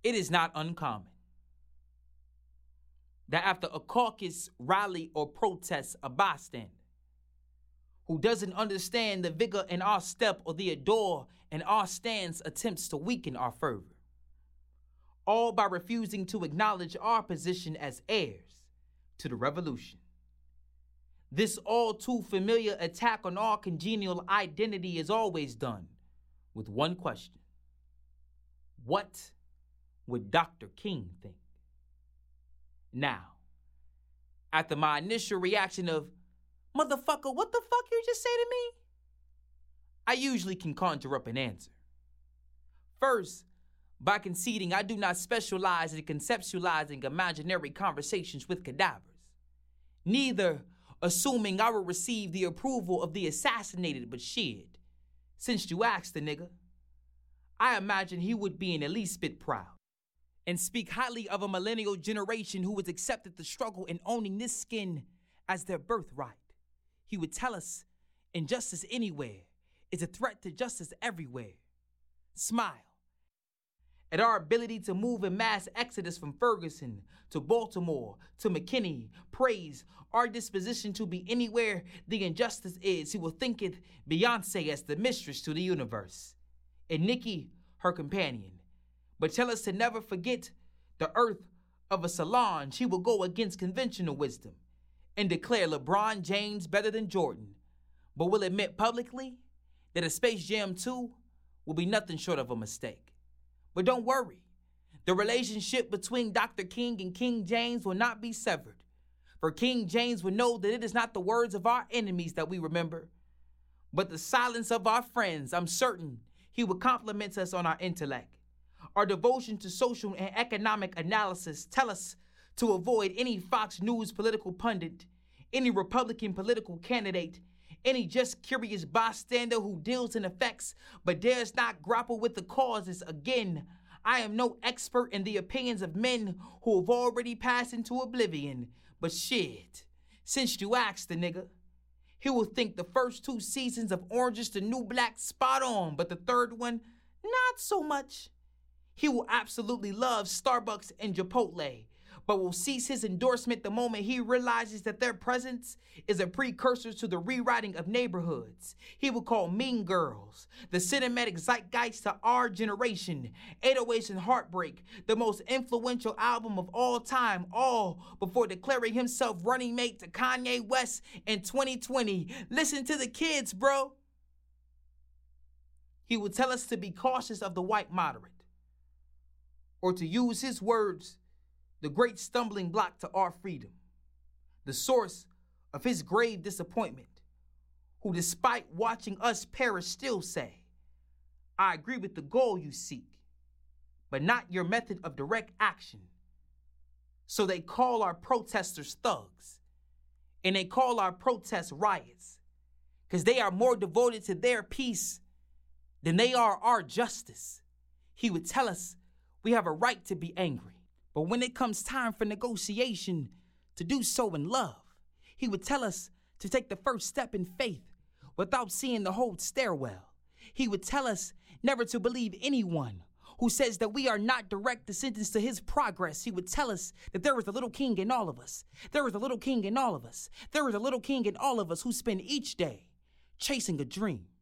It is not uncommon that after a caucus, rally, or protest, a bystander who doesn't understand the vigor in our step or the adore in our stance attempts to weaken our fervor, all by refusing to acknowledge our position as heirs to the revolution. This all too familiar attack on our congenial identity is always done with one question. What would Dr. King think? Now, after my initial reaction of, motherfucker, what the fuck you just say to me? I usually can conjure up an answer. First, by conceding I do not specialize in conceptualizing imaginary conversations with cadavers. Neither assuming I will receive the approval of the assassinated, but shit, since you asked the nigga, I imagine he would be in at least bit proud and speak highly of a millennial generation who has accepted the struggle in owning this skin as their birthright. He would tell us injustice anywhere is a threat to justice everywhere. Smile at our ability to move in mass exodus from Ferguson to Baltimore to McKinney. Praise our disposition to be anywhere the injustice is. He will thinketh Beyonce as the mistress to the universe, and Nikki her companion. But tell us to never forget the earth of a Solange. He will go against conventional wisdom and declare LeBron James better than Jordan, but will admit publicly that a Space Jam 2 will be nothing short of a mistake. But don't worry, the relationship between Dr. King and King James will not be severed, for King James will know that it is not the words of our enemies that we remember, but the silence of our friends. I'm certain he will compliment us on our intellect. Our devotion to social and economic analysis tell us to avoid any Fox News political pundit, any Republican political candidate, any just curious bystander who deals in effects but dares not grapple with the causes. Again, I am no expert in the opinions of men who have already passed into oblivion, but shit, since you asked the nigga, he will think the first 2 seasons of Orange is the New Black spot on, but the third one, not so much. He will absolutely love Starbucks and Chipotle, but will cease his endorsement the moment he realizes that their presence is a precursor to the rewriting of Neighborhoods. He will call Mean Girls the cinematic zeitgeist to our generation, 808s and Heartbreak the most influential album of all time, all before declaring himself running mate to Kanye West in 2020. Listen to the kids, bro. He will tell us to be cautious of the white moderate, or to use his words, the great stumbling block to our freedom, the source of his grave disappointment, who despite watching us perish still say, I agree with the goal you seek, but not your method of direct action. So they call our protesters thugs, and they call our protests riots, because they are more devoted to their peace than they are our justice. He would tell us we have a right to be angry, but when it comes time for negotiation, to do so in love. He would tell us to take the first step in faith without seeing the whole stairwell. He would tell us never to believe anyone who says that we are not direct descendants to his progress. He would tell us that there is a little king in all of us. There is a little king in all of us. There is a little king in all of us who spend each day chasing a dream.